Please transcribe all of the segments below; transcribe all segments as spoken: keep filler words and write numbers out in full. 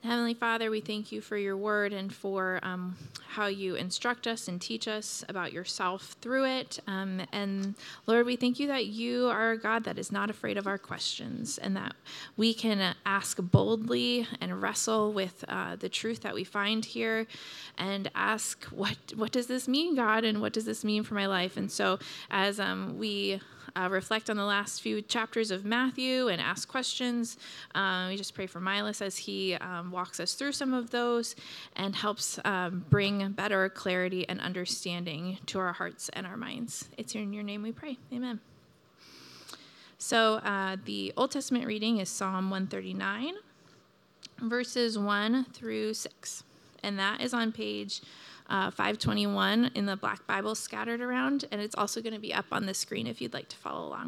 Heavenly Father, we thank you for your word and for um, how you instruct us and teach us about yourself through it. Um, and Lord, we thank you that you are a God that is not afraid of our questions and that we can uh, ask boldly and wrestle with uh, the truth that we find here and ask, what, what does this mean, God? And what does this mean for my life? And so as um, we Uh, reflect on the last few chapters of Matthew and ask questions. Um, we just pray for Milas as he um, walks us through some of those and helps um, bring better clarity and understanding to our hearts and our minds. It's in your name we pray. Amen. So uh, the Old Testament reading is Psalm one thirty-nine, verses one through six. And that is on page Uh, five twenty-one in the Black Bible scattered around, and it's also going to be up on the screen if you'd like to follow along.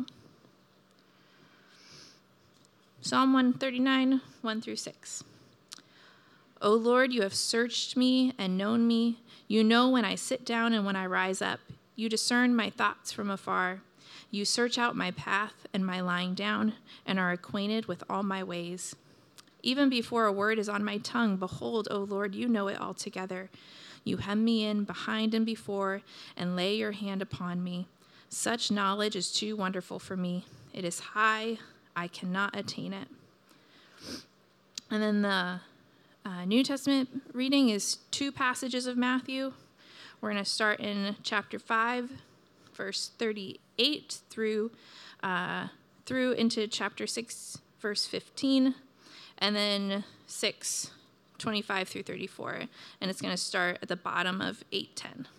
Psalm one thirty-nine, one through six. O Lord, you have searched me and known me. You know when I sit down and when I rise up. You discern my thoughts from afar. You search out my path and my lying down, and are acquainted with all my ways. Even before a word is on my tongue, behold, O Lord, you know it altogether. You hem me in behind and before, and lay your hand upon me. Such knowledge is too wonderful for me. It is high, I cannot attain it. And then the uh, New Testament reading is two passages of Matthew. We're going to start in chapter five, verse thirty-eight, through, uh, through into chapter six, verse fifteen, and then six, twenty-five through thirty-four, and it's going to start at the bottom of eight ten.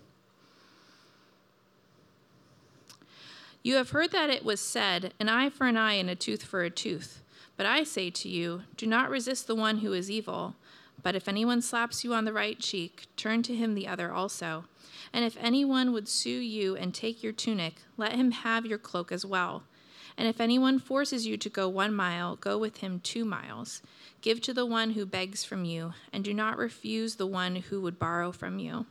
You have heard that it was said, an eye for an eye and a tooth for a tooth. But I say to you, do not resist the one who is evil. But if anyone slaps you on the right cheek, turn to him the other also. And if anyone would sue you and take your tunic, let him have your cloak as well. And if anyone forces you to go one mile, go with him two miles. Give to the one who begs from you, and do not refuse the one who would borrow from you.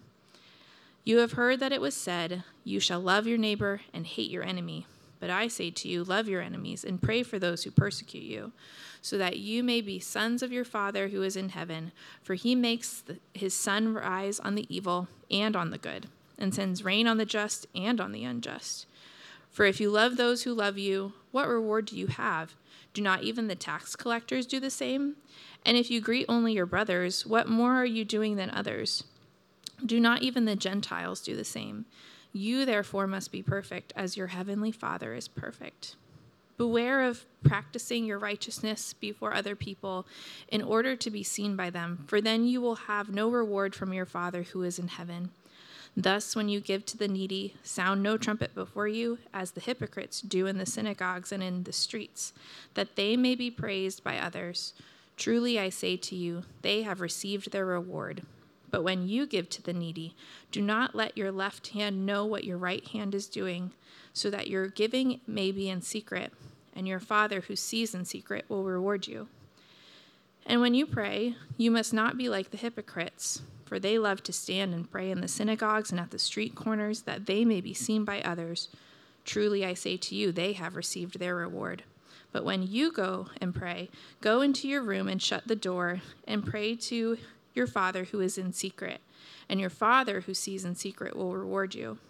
You have heard that it was said, you shall love your neighbor and hate your enemy. But I say to you, love your enemies and pray for those who persecute you, so that you may be sons of your Father who is in heaven. For he makes the, his sun rise on the evil and on the good, and sends rain on the just and on the unjust. For if you love those who love you, what reward do you have? Do not even the tax collectors do the same? And if you greet only your brothers, what more are you doing than others? Do not even the Gentiles do the same? You therefore must be perfect, as your heavenly Father is perfect. Beware of practicing your righteousness before other people in order to be seen by them, for then you will have no reward from your Father who is in heaven. Thus, when you give to the needy, sound no trumpet before you, as the hypocrites do in the synagogues and in the streets, that they may be praised by others. Truly, I say to you, they have received their reward. But when you give to the needy, do not let your left hand know what your right hand is doing, so that your giving may be in secret, and your Father who sees in secret will reward you. And when you pray, you must not be like the hypocrites, for they love to stand and pray in the synagogues and at the street corners, that they may be seen by others. Truly, I say to you, they have received their reward. But when you go and pray, go into your room and shut the door, and pray to your Father who is in secret, and your Father who sees in secret will reward you.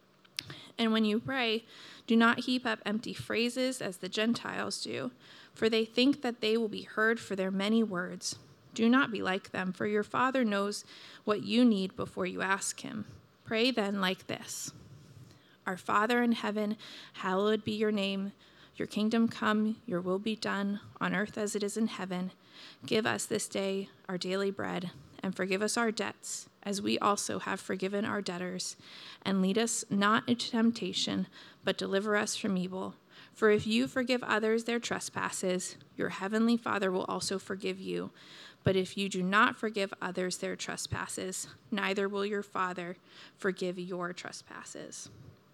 And when you pray, do not heap up empty phrases as the Gentiles do, for they think that they will be heard for their many words. Do not be like them, for your Father knows what you need before you ask him. Pray then like this: Our Father in heaven, hallowed be your name. Your kingdom come, your will be done, on earth as it is in heaven. Give us this day our daily bread, and forgive us our debts, as we also have forgiven our debtors. And lead us not into temptation, but deliver us from evil. For if you forgive others their trespasses, your heavenly Father will also forgive you. But if you do not forgive others their trespasses, neither will your Father forgive your trespasses.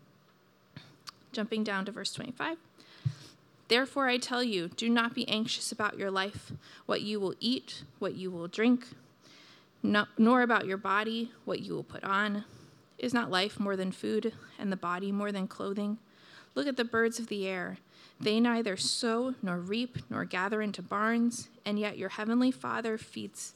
Jumping down to verse twenty-five. Therefore I tell you, do not be anxious about your life, what you will eat, what you will drink, no, nor about your body, what you will put on. Is not life more than food, and the body more than clothing? Look at the birds of the air. They neither sow nor reap nor gather into barns, and yet your heavenly Father feeds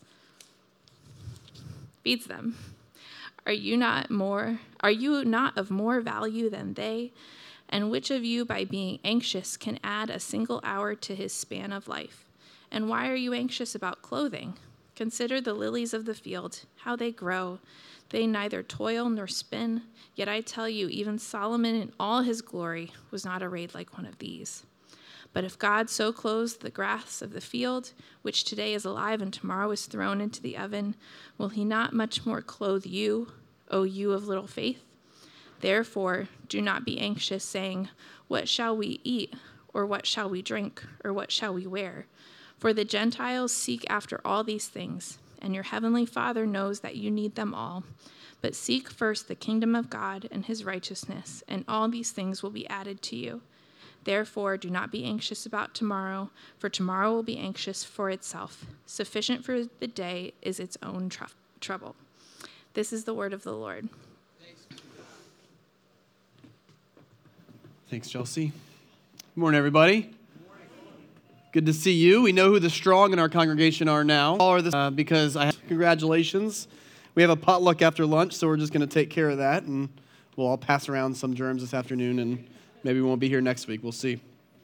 feeds them. Are you not more are you not of more value than they? And which of you, by being anxious, can add a single hour to his span of life? And why are you anxious about clothing? Consider the lilies of the field, how they grow. They neither toil nor spin. Yet I tell you, even Solomon in all his glory was not arrayed like one of these. But if God so clothes the grass of the field, which today is alive and tomorrow is thrown into the oven, will he not much more clothe you, O you of little faith? Therefore, do not be anxious, saying, what shall we eat, or what shall we drink, or what shall we wear? For the Gentiles seek after all these things, and your heavenly Father knows that you need them all. But seek first the kingdom of God and his righteousness, and all these things will be added to you. Therefore, do not be anxious about tomorrow, for tomorrow will be anxious for itself. Sufficient for the day is its own tr- trouble. This is the word of the Lord. Thanks, Chelsea. Good morning, everybody. Good morning. Good to see you. We know who the strong in our congregation are now. All are this, uh, because I have, congratulations. We have a potluck after lunch, so we're just going to take care of that, and we'll all pass around some germs this afternoon, and maybe we won't be here next week. We'll see.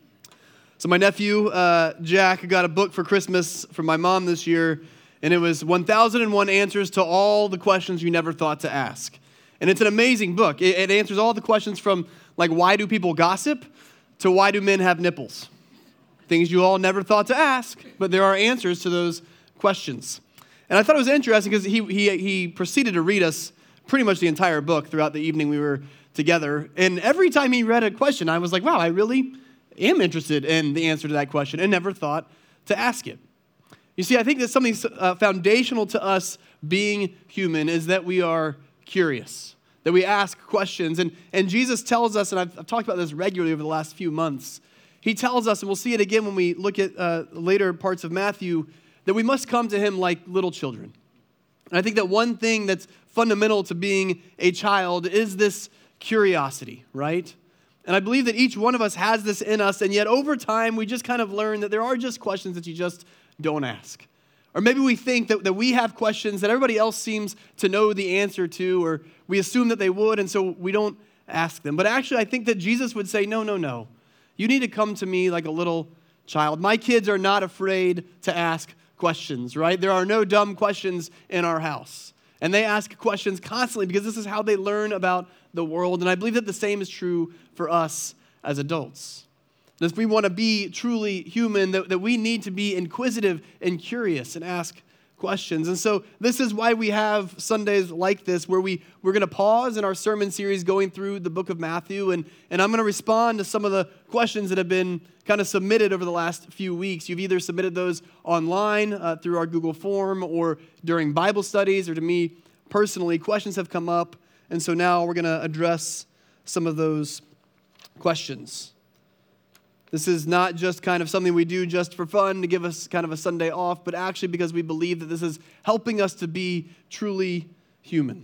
So my nephew, uh, Jack, got a book for Christmas from my mom this year, and it was one thousand one Answers to All the Questions You Never Thought to Ask. And it's an amazing book. It, it answers all the questions from, like, why do people gossip, to why do men have nipples? Things you all never thought to ask, but there are answers to those questions. And I thought it was interesting because he, he, he proceeded to read us pretty much the entire book throughout the evening we were together. And every time he read a question, I was like, wow, I really am interested in the answer to that question and never thought to ask it. You see, I think that something uh, foundational to us being human is that we are curious, that we ask questions. And, and Jesus tells us, and I've, I've talked about this regularly over the last few months, he tells us, and we'll see it again when we look at uh, later parts of Matthew, that we must come to him like little children. And I think that one thing that's fundamental to being a child is this curiosity, right? And I believe that each one of us has this in us, and yet over time we just kind of learn that there are just questions that you just don't ask. Or maybe we think that, that we have questions that everybody else seems to know the answer to, or we assume that they would, and so we don't ask them. But actually, I think that Jesus would say, no, no, no. You need to come to me like a little child. My kids are not afraid to ask questions, right? There are no dumb questions in our house. And they ask questions constantly because this is how they learn about the world. And I believe that the same is true for us as adults. That if we want to be truly human, that, that we need to be inquisitive and curious and ask questions. And so this is why we have Sundays like this, where we, we're going to pause in our sermon series going through the book of Matthew, and, and I'm going to respond to some of the questions that have been kind of submitted over the last few weeks. You've either submitted those online uh, through our Google form or during Bible studies, or to me personally, questions have come up, and so now we're going to address some of those questions. This is not just kind of something we do just for fun to give us kind of a Sunday off, but actually because we believe that this is helping us to be truly human.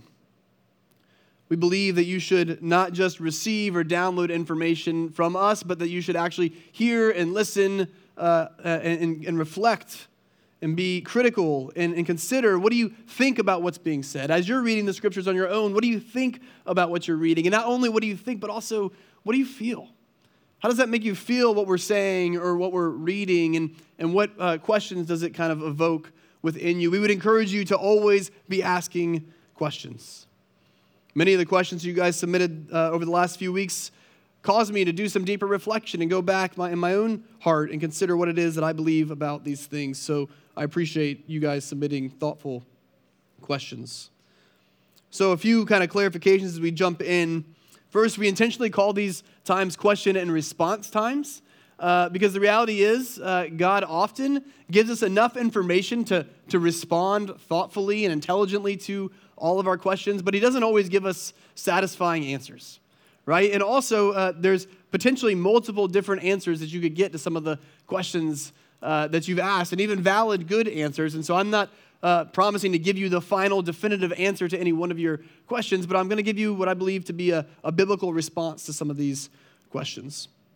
We believe that you should not just receive or download information from us, but that you should actually hear and listen uh, and, and reflect and be critical and, and consider, what do you think about what's being said? As you're reading the scriptures on your own, what do you think about what you're reading? And not only what do you think, but also what do you feel? How does that make you feel, what we're saying or what we're reading, and, and what uh, questions does it kind of evoke within you? We would encourage you to always be asking questions. Many of the questions you guys submitted uh, over the last few weeks caused me to do some deeper reflection and go back my, in my own heart and consider what it is that I believe about these things. So I appreciate you guys submitting thoughtful questions. So a few kind of clarifications as we jump in. First, we intentionally call these times question and response times uh, because the reality is uh, God often gives us enough information to, to respond thoughtfully and intelligently to all of our questions, but he doesn't always give us satisfying answers, right? And also, uh, there's potentially multiple different answers that you could get to some of the questions uh, that you've asked, and even valid, good answers. And so I'm not Uh, promising to give you the final definitive answer to any one of your questions, but I'm going to give you what I believe to be a, a biblical response to some of these questions.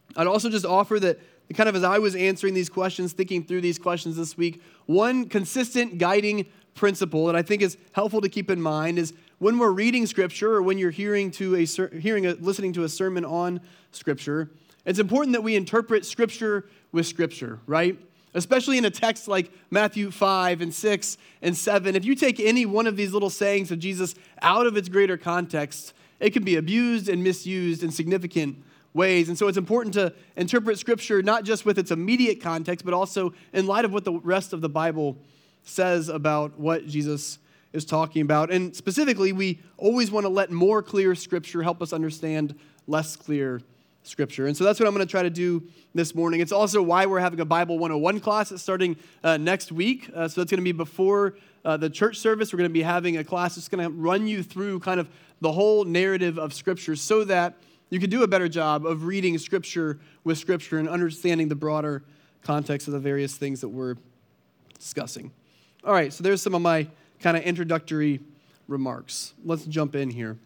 I'd also just offer that kind of as I was answering these questions, thinking through these questions this week, one consistent guiding principle that I think is helpful to keep in mind is when we're reading Scripture or when you're hearing to a hearing a, listening to a sermon on Scripture, it's important that we interpret Scripture with Scripture, right? Especially in a text like Matthew five and six and seven. If you take any one of these little sayings of Jesus out of its greater context, it can be abused and misused in significant ways. And so it's important to interpret Scripture not just with its immediate context, but also in light of what the rest of the Bible says about what Jesus is talking about. And specifically, we always want to let more clear Scripture help us understand less clear Scripture. And so that's what I'm going to try to do this morning. It's also why we're having a Bible one oh one class that's starting uh, next week. Uh, so that's going to be before uh, the church service. We're going to be having a class that's going to run you through kind of the whole narrative of Scripture so that you can do a better job of reading Scripture with Scripture and understanding the broader context of the various things that we're discussing. All right, so there's some of my kind of introductory remarks. Let's jump in here.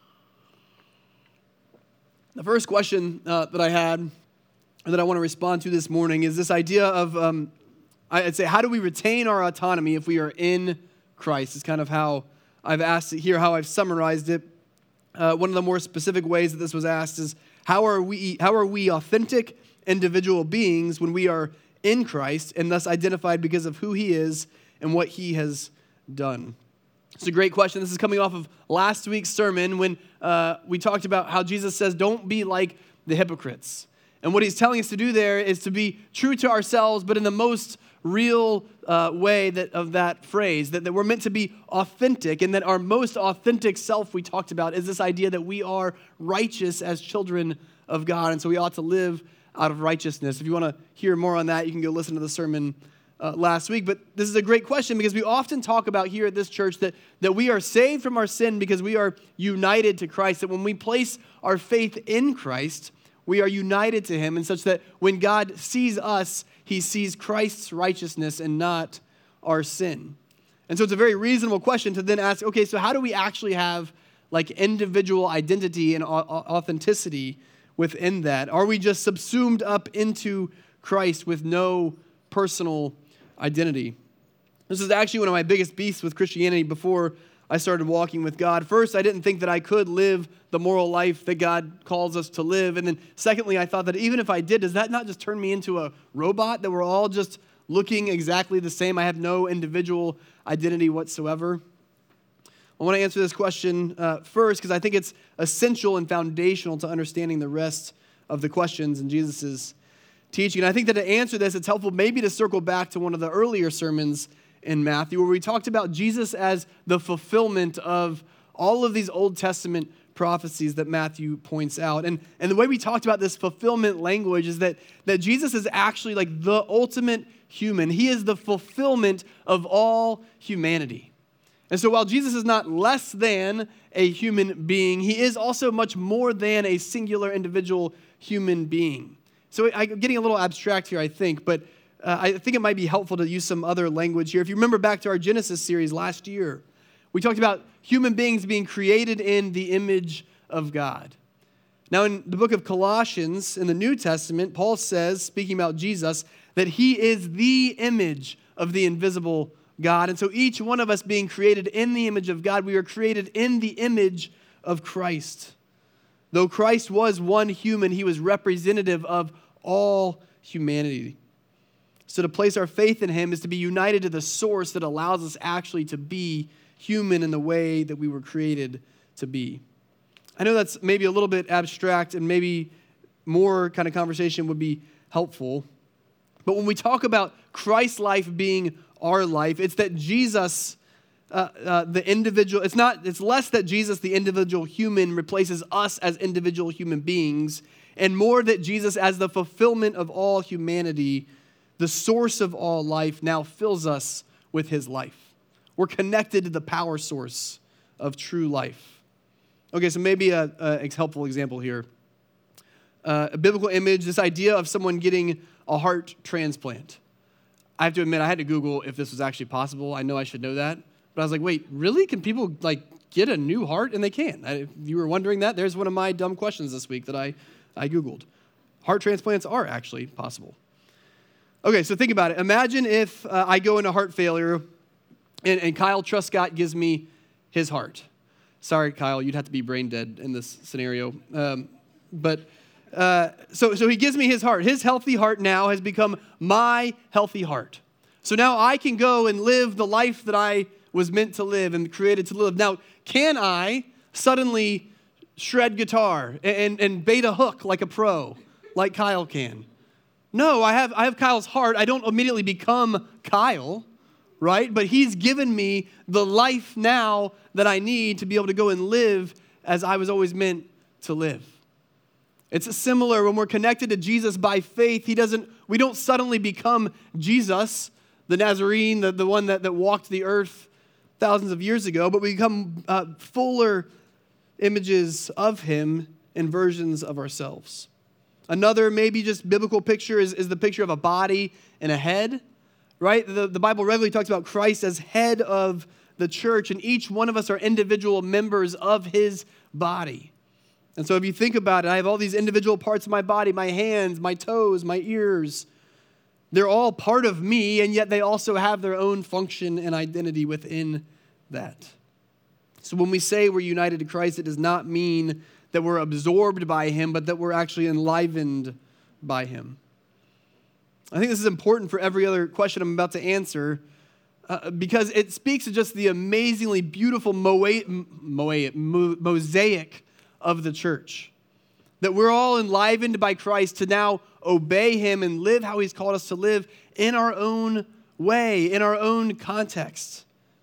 The first question uh, that I had and that I want to respond to this morning is this idea of, um, I'd say, how do we retain our autonomy if we are in Christ? It's kind of how I've asked it here, how I've summarized it. Uh, one of the more specific ways that this was asked is, how are we how are we authentic individual beings when we are in Christ and thus identified because of who he is and what he has done? It's a great question. This is coming off of last week's sermon when uh, we talked about how Jesus says, don't be like the hypocrites. And what he's telling us to do there is to be true to ourselves, but in the most real uh, way that of that phrase, that, that we're meant to be authentic, and that our most authentic self we talked about is this idea that we are righteous as children of God, and so we ought to live out of righteousness. If you want to hear more on that, you can go listen to the sermon uh, last week. But this is a great question because we often talk about here at this church that, that we are saved from our sin because we are united to Christ, that when we place our faith in Christ, we are united to him, and such that when God sees us, he sees Christ's righteousness and not our sin. And so it's a very reasonable question to then ask, okay, so how do we actually have like individual identity and authenticity within that? Are we just subsumed up into Christ with no personal identity? This is actually one of my biggest beasts with Christianity before I started walking with God. First, I didn't think that I could live the moral life that God calls us to live. And then secondly, I thought that even if I did, does that not just turn me into a robot, that we're all just looking exactly the same? I have no individual identity whatsoever. I want to answer this question uh, first because I think it's essential and foundational to understanding the rest of the questions in Jesus' teaching. And I think that to answer this, it's helpful maybe to circle back to one of the earlier sermons in Matthew, where we talked about Jesus as the fulfillment of all of these Old Testament prophecies that Matthew points out. And, and the way we talked about this fulfillment language is that, that Jesus is actually like the ultimate human. He is the fulfillment of all humanity. And so while Jesus is not less than a human being, he is also much more than a singular individual human being. So I'm getting a little abstract here, I think, but Uh, I think it might be helpful to use some other language here. If you remember back to our Genesis series last year, we talked about human beings being created in the image of God. Now, in the book of Colossians, in the New Testament, Paul says, speaking about Jesus, that he is the image of the invisible God. And so each one of us being created in the image of God, we are created in the image of Christ. Though Christ was one human, he was representative of all humanity. So to place our faith in him is to be united to the source that allows us actually to be human in the way that we were created to be. I know that's maybe a little bit abstract and maybe more kind of conversation would be helpful. But when we talk about Christ's life being our life, it's that Jesus, uh, uh, the individual, it's not, it's less that Jesus, the individual human, replaces us as individual human beings, and more that Jesus, as the fulfillment of all humanity, the source of all life, now fills us with his life. We're connected to the power source of true life. Okay, so maybe a, a helpful example here. Uh, a biblical image, this idea of someone getting a heart transplant. I have to admit, I had to Google if this was actually possible. I know I should know that. But I was like, wait, really? Can people like get a new heart? And they can. I, if you were wondering that, there's one of my dumb questions this week that I, I Googled. heart transplants are actually possible. Okay, so think about it. Imagine if uh, I go into heart failure and, and Kyle Truscott gives me his heart. Sorry, Kyle, you'd have to be brain dead in this scenario. Um, but uh, so, so he gives me his heart. His healthy heart now has become my healthy heart. So now I can go and live the life that I was meant to live and created to live. Now, can I suddenly shred guitar and, and, and bait a hook like a pro, like Kyle can? No, I have I have Kyle's heart. I don't immediately become Kyle, right? But he's given me the life now that I need to be able to go and live as I was always meant to live. It's similar when we're connected to Jesus by faith. He doesn't. We don't suddenly become Jesus, the Nazarene, the, the one that, that walked the earth thousands of years ago, but we become uh, fuller images of him and versions of ourselves. Another maybe just biblical picture is, is the picture of a body and a head, right? The, the Bible regularly talks about Christ as head of the church, and each one of us are individual members of his body. And so if you think about it, I have all these individual parts of my body, my hands, my toes, my ears. They're all part of me, and yet they also have their own function and identity within that. So when we say we're united to Christ, it does not mean that we're absorbed by him, but that we're actually enlivened by him. I think this is important for every other question I'm about to answer uh, because it speaks to just the amazingly beautiful moa- moa- mosaic of the church. That we're all enlivened by Christ to now obey him and live how he's called us to live in our own way, in our own context.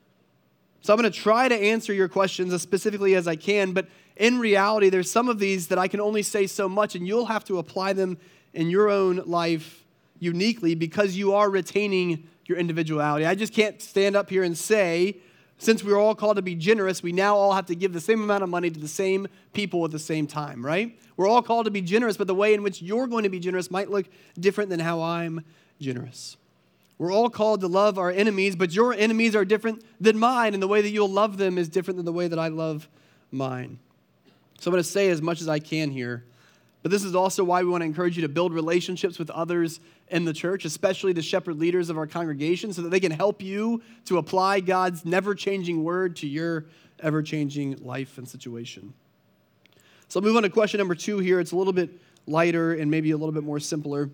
So I'm going to try to answer your questions as specifically as I can, but in reality, there's some of these that I can only say so much, and you'll have to apply them in your own life uniquely because you are retaining your individuality. I just can't stand up here and say, since we're all called to be generous, we now all have to give the same amount of money to the same people at the same time, right? We're all called to be generous, but the way in which you're going to be generous might look different than how I'm generous. We're all called to love our enemies, but your enemies are different than mine, and the way that you'll love them is different than the way that I love mine. So I'm going to say as much as I can here, but this is also why we want to encourage you to build relationships with others in the church, especially the shepherd leaders of our congregation, so that they can help you to apply God's never-changing word to your ever-changing life and situation. So I'll move on to question number two here. It's a little bit lighter and maybe a little bit more simpler.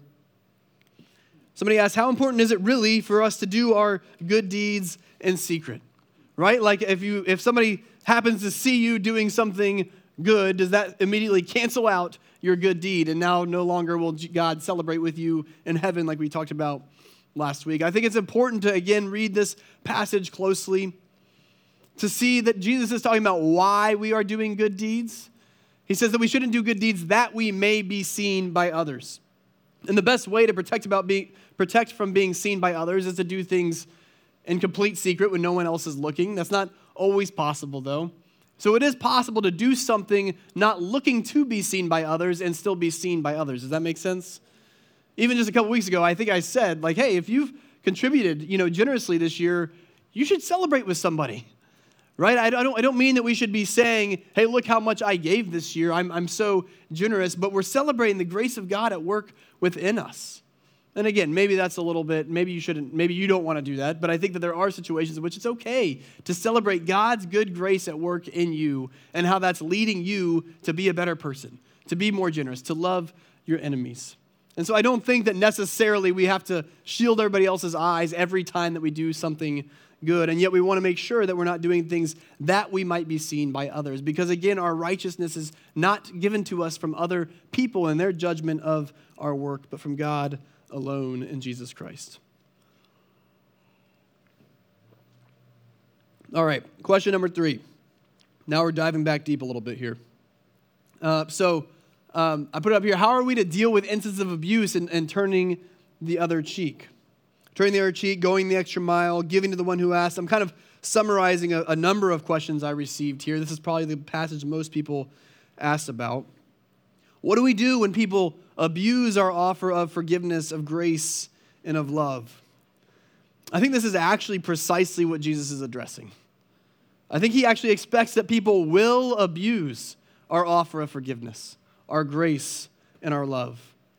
Somebody asked, how important is it really for us to do our good deeds in secret? Right? Like if you if somebody happens to see you doing something good, does that immediately cancel out your good deed? And now no longer will God celebrate with you in heaven like we talked about last week. I think it's important to, again, read this passage closely to see that Jesus is talking about why we are doing good deeds. He says that we shouldn't do good deeds that we may be seen by others. And the best way to protect about being protect from being seen by others is to do things in complete secret when no one else is looking. That's not always possible, though. So it is possible to do something not looking to be seen by others and still be seen by others. Does that make sense? Even just a couple weeks ago, I think I said, like, hey, if you've contributed, you know, generously this year, you should celebrate with somebody, right? I don't, I don't mean that we should be saying, hey, look how much I gave this year. I'm, I'm so generous, but we're celebrating the grace of God at work within us. And again, maybe that's a little bit, maybe you shouldn't, maybe you don't want to do that, but I think that there are situations in which it's okay to celebrate God's good grace at work in you and how that's leading you to be a better person, to be more generous, to love your enemies. And so I don't think that necessarily we have to shield everybody else's eyes every time that we do something good, and yet we want to make sure that we're not doing things that we might be seen by others, because again, our righteousness is not given to us from other people and their judgment of our work, but from God alone in Jesus Christ. All right, question number three. Now we're diving back deep a little bit here. Uh, so um, I put it up here. How are we to deal with instances of abuse and, and turning the other cheek? Turning the other cheek, going the extra mile, giving to the one who asked. I'm kind of summarizing a, a number of questions I received here. This is probably the passage most people asked about. What do we do when people abuse our offer of forgiveness, of grace, and of love? I think this is actually precisely what Jesus is addressing. I think he actually expects that people will abuse our offer of forgiveness, our grace, and our love.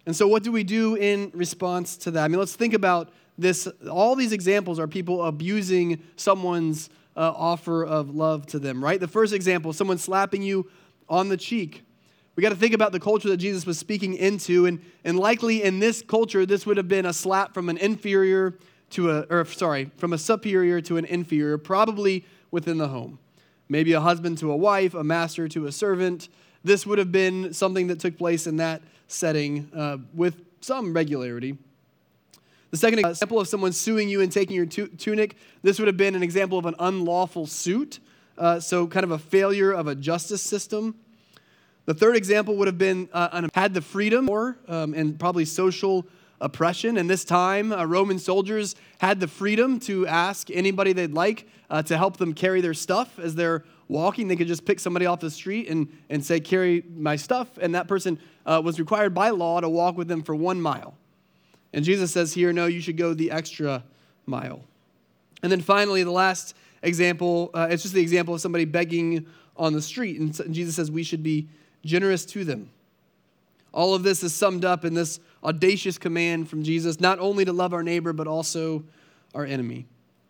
And so what do we do in response to that? I mean, let's think about this. All these examples are people abusing someone's uh, offer of love to them, right? The first example, someone slapping you on the cheek. We got to think about the culture that Jesus was speaking into, and, and likely in this culture, this would have been a slap from an inferior to a, or sorry, from a superior to an inferior, probably within the home. Maybe a husband to a wife, a master to a servant. This would have been something that took place in that setting uh, with some regularity. The second example of someone suing you and taking your tu- tunic, this would have been an example of an unlawful suit, uh, so kind of a failure of a justice system. The third example would have been uh, had the freedom or um, and probably social oppression. And this time, uh, Roman soldiers had the freedom to ask anybody they'd like uh, to help them carry their stuff as they're walking. They could just pick somebody off the street and, and say, carry my stuff. And that person uh, was required by law to walk with them for one mile. And Jesus says here, no, you should go the extra mile. And then finally, the last example, uh, it's just the example of somebody begging on the street. And, and Jesus says we should be generous to them. All of this is summed up in this audacious command from Jesus, not only to love our neighbor, but also our enemy.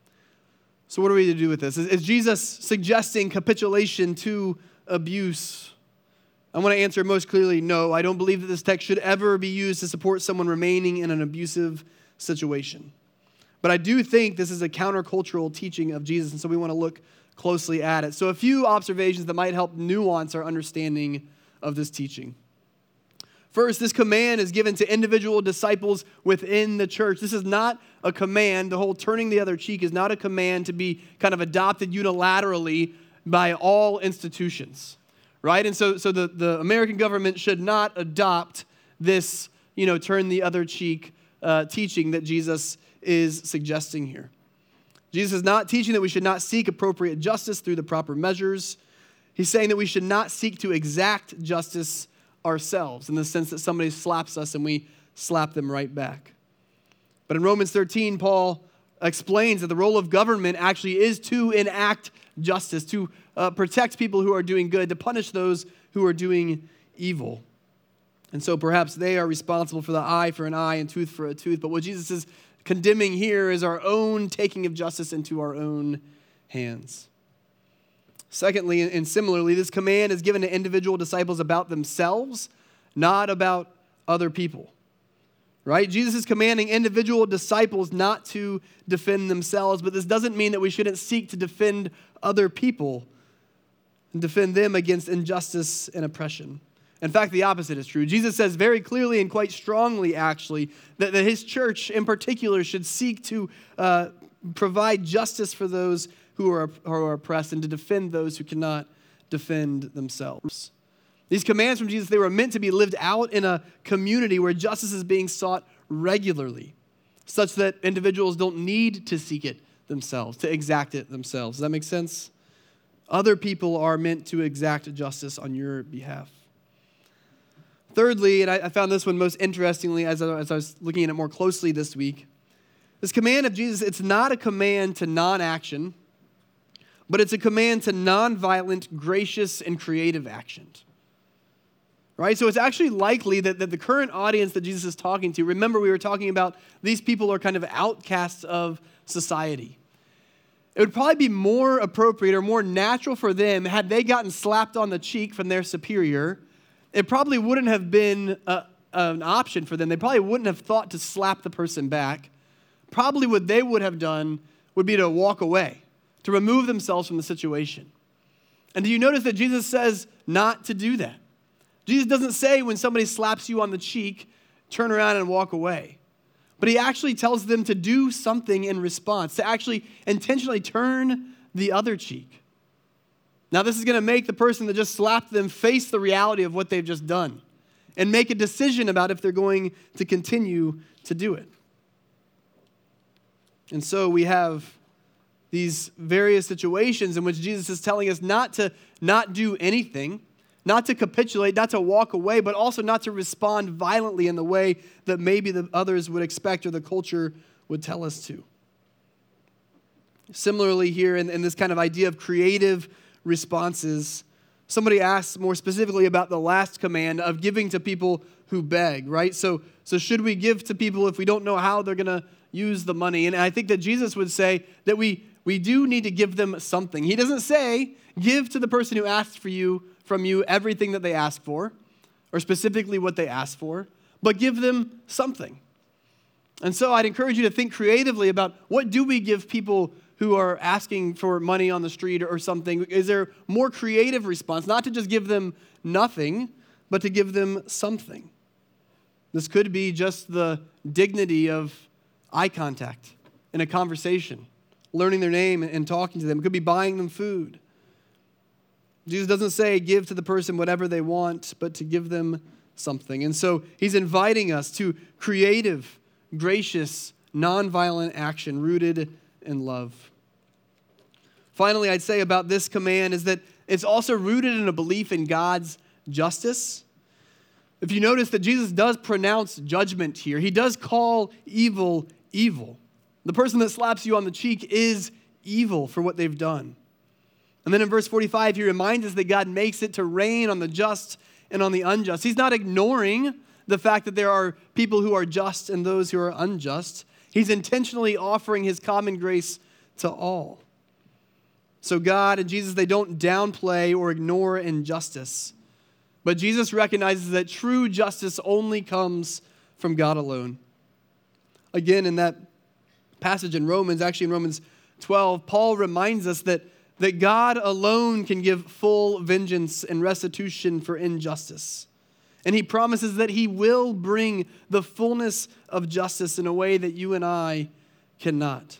So what are we to do with this? Is, is Jesus suggesting capitulation to abuse? I want to answer most clearly, no. I don't believe that this text should ever be used to support someone remaining in an abusive situation. But I do think this is a countercultural teaching of Jesus, and so we want to look closely at it. So a few observations that might help nuance our understanding of this teaching. First, this command is given to individual disciples within the church. This is not a command. The whole turning the other cheek is not a command to be kind of adopted unilaterally by all institutions, right? And so, so the, the American government should not adopt this, you know, turn the other cheek uh, teaching that Jesus is suggesting here. Jesus is not teaching that we should not seek appropriate justice through the proper measures. He's saying that we should not seek to exact justice ourselves in the sense that somebody slaps us and we slap them right back. But in Romans thirteen, Paul explains that the role of government actually is to enact justice, to uh, protect people who are doing good, to punish those who are doing evil. And so perhaps they are responsible for the eye for an eye and tooth for a tooth. But what Jesus is condemning here is our own taking of justice into our own hands. Secondly, and similarly, this command is given to individual disciples about themselves, not about other people. Right? Jesus is commanding individual disciples not to defend themselves, but this doesn't mean that we shouldn't seek to defend other people and defend them against injustice and oppression. In fact, the opposite is true. Jesus says very clearly and quite strongly, actually, that, that his church in particular should seek to uh, provide justice for those who are, who are oppressed and to defend those who cannot defend themselves. These commands from Jesus, they were meant to be lived out in a community where justice is being sought regularly, such that individuals don't need to seek it themselves, to exact it themselves. Does that make sense? Other people are meant to exact justice on your behalf. Thirdly, and I, I found this one most interestingly as I, as I was looking at it more closely this week, this command of Jesus, it's not a command to non-action, but it's a command to non-violent, gracious, and creative action. Right? So it's actually likely that, that the current audience that Jesus is talking to, remember we were talking about these people are kind of outcasts of society. It would probably be more appropriate or more natural for them had they gotten slapped on the cheek from their superior. It probably wouldn't have been a, an option for them. They probably wouldn't have thought to slap the person back. Probably what they would have done would be to walk away, to remove themselves from the situation. And do you notice that Jesus says not to do that? Jesus doesn't say when somebody slaps you on the cheek, turn around and walk away. But he actually tells them to do something in response, to actually intentionally turn the other cheek. Now, this is going to make the person that just slapped them face the reality of what they've just done and make a decision about if they're going to continue to do it. And so we have these various situations in which Jesus is telling us not to not do anything, not to capitulate, not to walk away, but also not to respond violently in the way that maybe the others would expect or the culture would tell us to. Similarly here in, in this kind of idea of creative responses, Somebody asked more specifically about the last command of giving to people who beg, right? So, so should we give to people if we don't know how they're going to use the money? And I think that Jesus would say that we, we do need to give them something. He doesn't say, give to the person who asks for you, from you everything that they ask for, or specifically what they ask for, but give them something. And so I'd encourage you to think creatively about what do we give people who are asking for money on the street or something. Is there a more creative response? Not to just give them nothing, but to give them something. This could be just the dignity of eye contact in a conversation, learning their name and talking to them. It could be buying them food. Jesus doesn't say give to the person whatever they want, but to give them something. And so he's inviting us to creative, gracious, nonviolent action rooted in love. Finally, I'd say about this command is that it's also rooted in a belief in God's justice. If you notice that Jesus does pronounce judgment here, he does call evil evil. The person that slaps you on the cheek is evil for what they've done. And then in verse forty-five, he reminds us that God makes it to rain on the just and on the unjust. He's not ignoring the fact that there are people who are just and those who are unjust. He's intentionally offering his common grace to all. So God and Jesus, they don't downplay or ignore injustice. But Jesus recognizes that true justice only comes from God alone. Again, in that passage in Romans, actually in Romans twelve, Paul reminds us that, that God alone can give full vengeance and restitution for injustice. And he promises that he will bring the fullness of justice in a way that you and I cannot.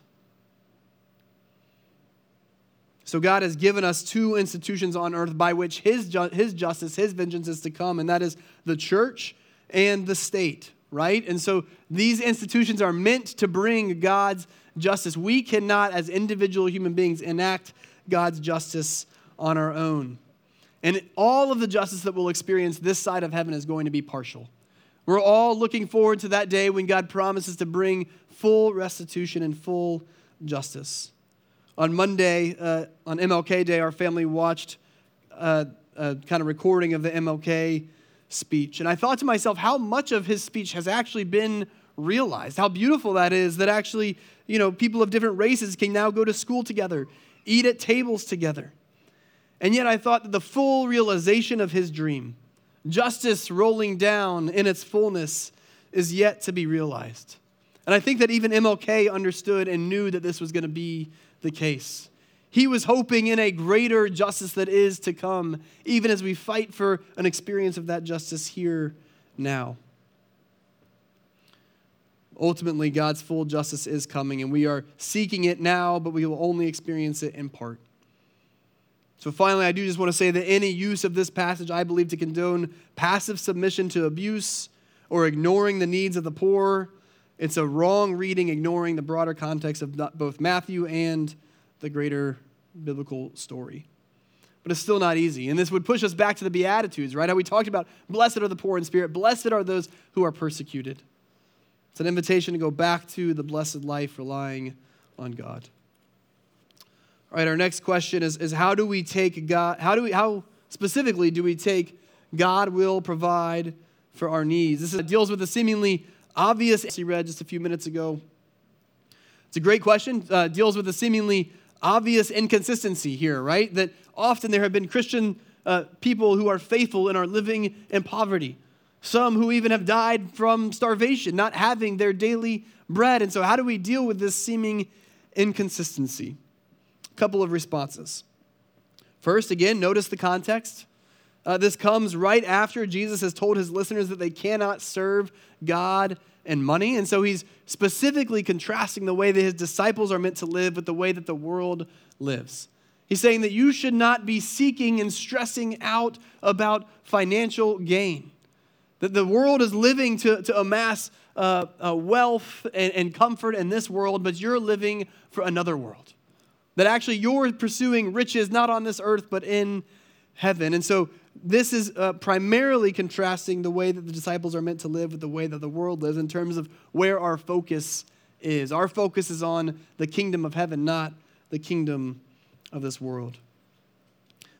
So God has given us two institutions on earth by which his, ju- his justice, his vengeance is to come, and that is the church and the state, right? And so these institutions are meant to bring God's justice. We cannot, as individual human beings, enact God's justice on our own. And all of the justice that we'll experience this side of heaven is going to be partial. We're all looking forward to that day when God promises to bring full restitution and full justice. On Monday, uh, on M L K Day, our family watched uh, a kind of recording of the M L K speech. And I thought to myself, how much of his speech has actually been realized? How beautiful that is, that actually, you know, people of different races can now go to school together, eat at tables together. And yet I thought that the full realization of his dream, justice rolling down in its fullness, is yet to be realized. And I think that even M L K understood and knew that this was going to be the case. He was hoping in a greater justice that is to come, even as we fight for an experience of that justice here now. Ultimately, God's full justice is coming, and we are seeking it now, but we will only experience it in part. So finally, I do just want to say that any use of this passage, I believe, to condone passive submission to abuse or ignoring the needs of the poor, it's a wrong reading, ignoring the broader context of both Matthew and the greater biblical story. But it's still not easy. And this would push us back to the Beatitudes, right? How we talked about, blessed are the poor in spirit, blessed are those who are persecuted. It's an invitation to go back to the blessed life relying on God. All right, our next question is, is how do we take God, how do we, how specifically do we take God will provide for our needs? This is, deals with the seemingly obvious, we read just a few minutes ago. It's a great question. Uh, deals with the seemingly obvious inconsistency here, right? That often there have been Christian uh, people who are faithful and are living in poverty. Some who even have died from starvation, not having their daily bread. And so how do we deal with this seeming inconsistency? A couple of responses. First, again, notice the context. Uh, this comes right after Jesus has told his listeners that they cannot serve God and money. And so he's specifically contrasting the way that his disciples are meant to live with the way that the world lives. He's saying that you should not be seeking and stressing out about financial gain. That the world is living to, to amass uh, uh, wealth and, and comfort in this world, but you're living for another world. That actually you're pursuing riches not on this earth, but in heaven. And so this is uh, primarily contrasting the way that the disciples are meant to live with the way that the world lives in terms of where our focus is. Our focus is on the kingdom of heaven, not the kingdom of this world.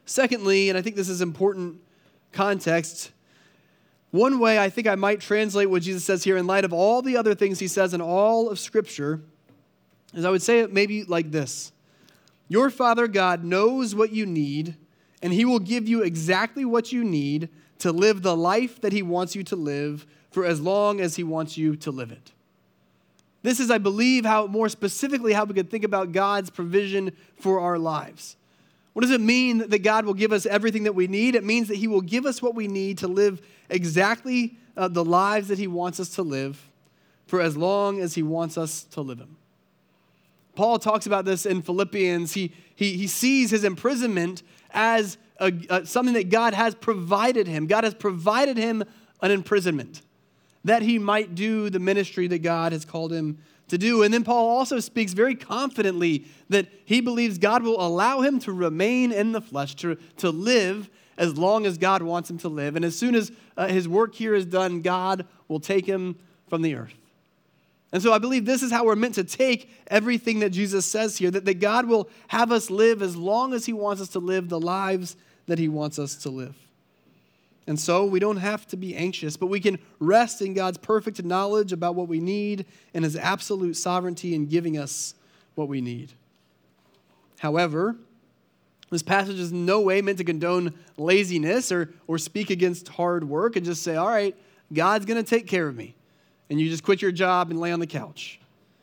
Secondly, and I think this is important context, one way I think I might translate what Jesus says here in light of all the other things he says in all of Scripture is I would say it maybe like this. Your Father God knows what you need, and he will give you exactly what you need to live the life that he wants you to live for as long as he wants you to live it. This is, I believe, how more specifically how we could think about God's provision for our lives. What does it mean that God will give us everything that we need? It means that he will give us what we need to live exactly uh, the lives that he wants us to live for as long as he wants us to live them. Paul talks about this in Philippians. He, he, he sees his imprisonment as a, uh, something that God has provided him. God has provided him an imprisonment that he might do the ministry that God has called him to do. And then Paul also speaks very confidently that he believes God will allow him to remain in the flesh, to, to live as long as God wants him to live. And as soon as uh, his work here is done, God will take him from the earth. And so I believe this is how we're meant to take everything that Jesus says here, that, that God will have us live as long as he wants us to live the lives that he wants us to live. And so we don't have to be anxious, but we can rest in God's perfect knowledge about what we need and his absolute sovereignty in giving us what we need. However, this passage is in no way meant to condone laziness or, or speak against hard work and just say, all right, God's going to take care of me. And you just quit your job and lay on the couch.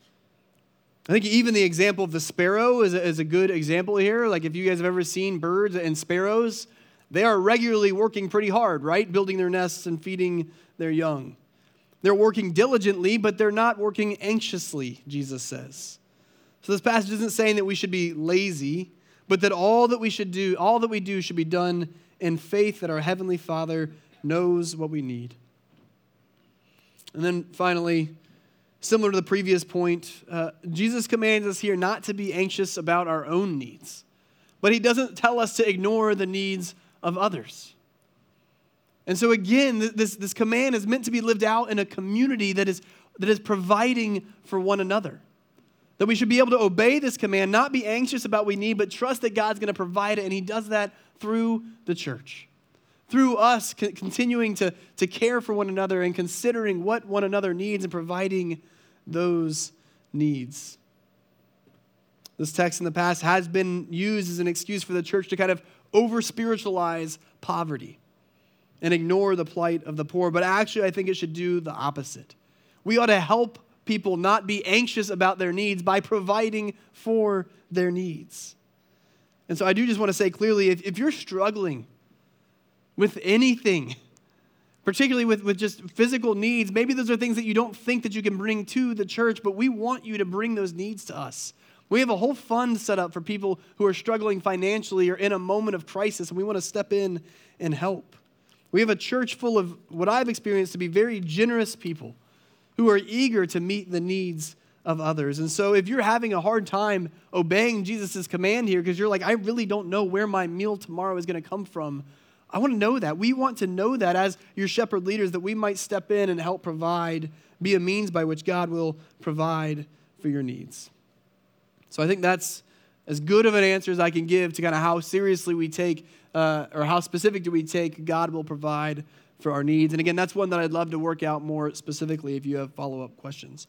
I think even the example of the sparrow is a, is a good example here. Like if you guys have ever seen birds and sparrows, they are regularly working pretty hard, right? Building their nests and feeding their young. They're working diligently, but they're not working anxiously, Jesus says. So this passage isn't saying that we should be lazy, but that all that we should do, all that we do should be done in faith that our Heavenly Father knows what we need. And then finally, similar to the previous point, uh, Jesus commands us here not to be anxious about our own needs, but he doesn't tell us to ignore the needs of others. And so again, this, this command is meant to be lived out in a community that is, that is providing for one another. That we should be able to obey this command, not be anxious about what we need, but trust that God's going to provide it, and he does that through the church. Through us continuing to, to care for one another and considering what one another needs and providing those needs. This text in the past has been used as an excuse for the church to kind of over-spiritualize poverty and ignore the plight of the poor. But actually, I think it should do the opposite. We ought to help people not be anxious about their needs by providing for their needs. And so I do just want to say clearly, if, if you're struggling with anything, particularly with, with just physical needs, maybe those are things that you don't think that you can bring to the church, but we want you to bring those needs to us. We have a whole fund set up for people who are struggling financially or in a moment of crisis, and we want to step in and help. We have a church full of what I've experienced to be very generous people who are eager to meet the needs of others. And so if you're having a hard time obeying Jesus' command here because you're like, I really don't know where my meal tomorrow is going to come from, I want to know that. We want to know that as your shepherd leaders, that we might step in and help provide, be a means by which God will provide for your needs. So I think that's as good of an answer as I can give to kind of how seriously we take, uh, or how specific do we take God will provide for our needs. And again, that's one that I'd love to work out more specifically if you have follow-up questions.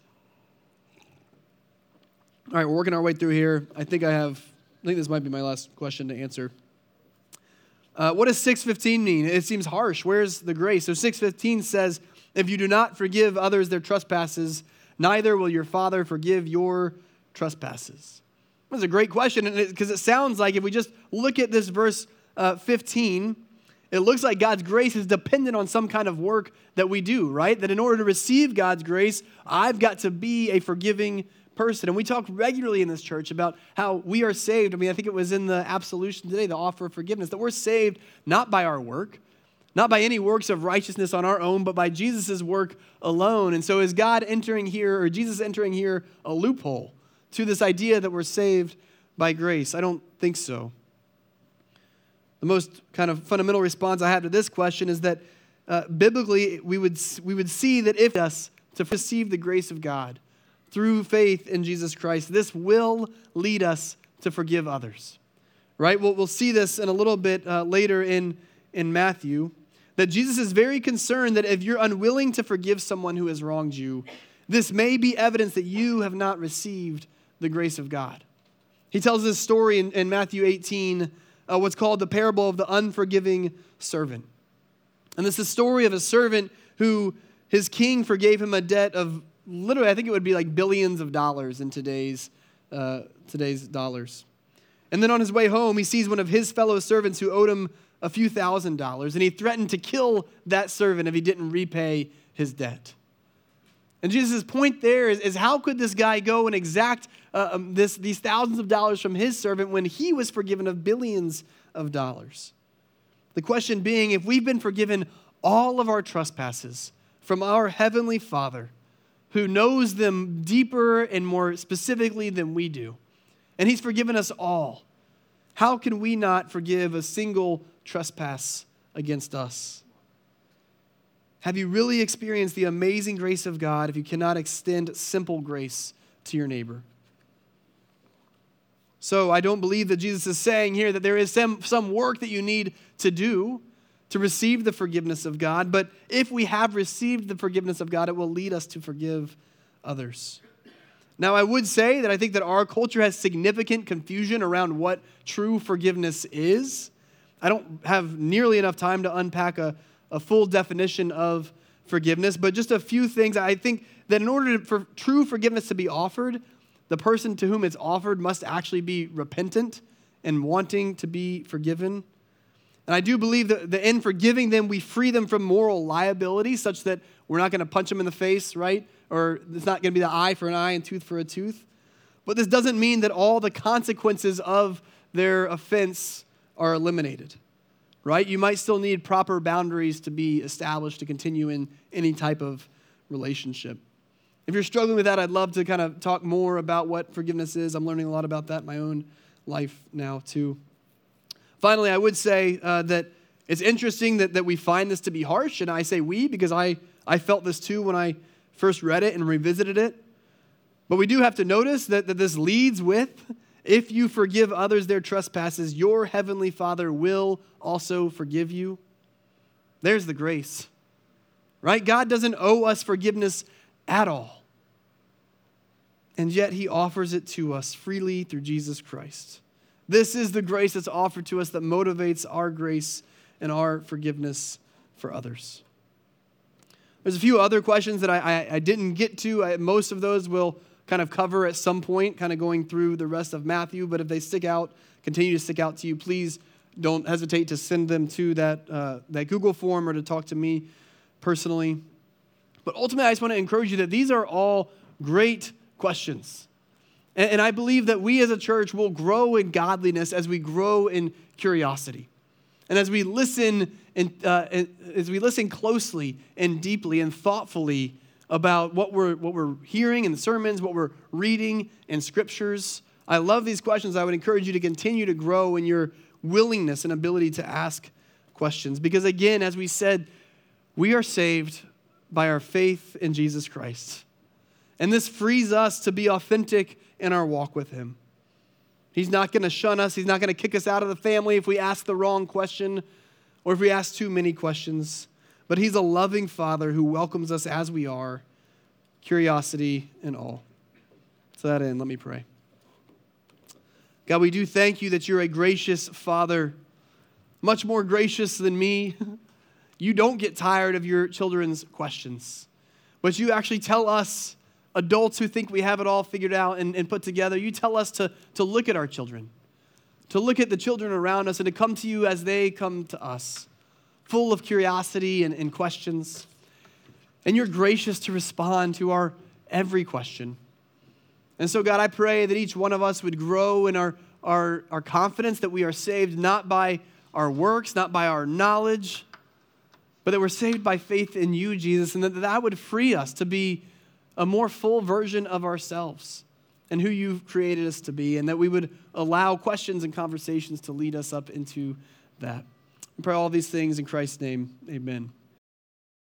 All right, we're working our way through here. I think I have, I think this might be my last question to answer. Uh, what does six fifteen mean? It seems harsh. Where's the grace? So six fifteen says, if you do not forgive others their trespasses, neither will your Father forgive your trespasses. That's a great question, because it, it sounds like if we just look at this verse uh, fifteen, it looks like God's grace is dependent on some kind of work that we do, right? That in order to receive God's grace, I've got to be a forgiving person. And we talk regularly in this church about how we are saved. I mean, I think it was in the absolution today, the offer of forgiveness, that we're saved not by our work, not by any works of righteousness on our own, but by Jesus' work alone. And so is God entering here, or Jesus entering here, a loophole to this idea that we're saved by grace? I don't think so. The most kind of fundamental response I have to this question is that uh, biblically we would we would see that if us to receive the grace of God through faith in Jesus Christ, this will lead us to forgive others. right? We'll, we'll see this in a little bit uh, later in, in Matthew, that Jesus is very concerned that if you're unwilling to forgive someone who has wronged you, this may be evidence that you have not received the grace of God. He tells this story in, in Matthew eighteen, uh, what's called the parable of the unforgiving servant. And this is the story of a servant who his king forgave him a debt of literally, I think it would be like billions of dollars in today's uh, today's dollars. And then on his way home, he sees one of his fellow servants who owed him a few thousand dollars, and he threatened to kill that servant if he didn't repay his debt. And Jesus' point there is, is how could this guy go and exact uh, um, this, these thousands of dollars from his servant when he was forgiven of billions of dollars? The question being, if we've been forgiven all of our trespasses from our Heavenly Father, who knows them deeper and more specifically than we do, and He's forgiven us all, how can we not forgive a single trespass against us? Have you really experienced the amazing grace of God if you cannot extend simple grace to your neighbor? So I don't believe that Jesus is saying here that there is some, some work that you need to do to receive the forgiveness of God. But if we have received the forgiveness of God, it will lead us to forgive others. Now, I would say that I think that our culture has significant confusion around what true forgiveness is. I don't have nearly enough time to unpack a, a full definition of forgiveness, but just a few things. I think that in order to, for true forgiveness to be offered, the person to whom it's offered must actually be repentant and wanting to be forgiven. And I do believe that, that in forgiving them, we free them from moral liability such that we're not going to punch them in the face, right? Or it's not going to be the eye for an eye and tooth for a tooth. But this doesn't mean that all the consequences of their offense are eliminated, right? You might still need proper boundaries to be established to continue in any type of relationship. If you're struggling with that, I'd love to kind of talk more about what forgiveness is. I'm learning a lot about that in my own life now, too. Finally, I would say uh, that it's interesting that, that we find this to be harsh, and I say we because I, I felt this too when I first read it and revisited it. But we do have to notice that, that this leads with, if you forgive others their trespasses, your heavenly Father will also forgive you. There's the grace, right? God doesn't owe us forgiveness at all. And yet He offers it to us freely through Jesus Christ. This is the grace that's offered to us that motivates our grace and our forgiveness for others. There's a few other questions that I, I, I didn't get to. I, most of those we'll kind of cover at some point, kind of going through the rest of Matthew. But if they stick out, continue to stick out to you, please don't hesitate to send them to that, uh, that Google form or to talk to me personally. But ultimately, I just want to encourage you that these are all great questions. And, and I believe that we as a church will grow in godliness as we grow in curiosity. And as we listen and uh, as we listen closely and deeply and thoughtfully about what we're what we're hearing in the sermons, what we're reading in scriptures. I love these questions. I would encourage you to continue to grow in your willingness and ability to ask questions. Because again, as we said, we are saved by our faith in Jesus Christ. And this frees us to be authentic in our walk with Him. He's not going to shun us. He's not going to kick us out of the family if we ask the wrong question or if we ask too many questions. But He's a loving Father who welcomes us as we are, curiosity and all. To that end, let me pray. God, we do thank You that You're a gracious Father, much more gracious than me. You don't get tired of Your children's questions, but You actually tell us, adults who think we have it all figured out and, and put together, You tell us to, to look at our children, to look at the children around us and to come to You as they come to us, full of curiosity and, and questions. And You're gracious to respond to our every question. And so, God, I pray that each one of us would grow in our, our, our confidence that we are saved not by our works, not by our knowledge, but that we're saved by faith in You, Jesus, and that that would free us to be a more full version of ourselves and who You've created us to be, and that we would allow questions and conversations to lead us up into that. We pray all these things in Christ's name. Amen.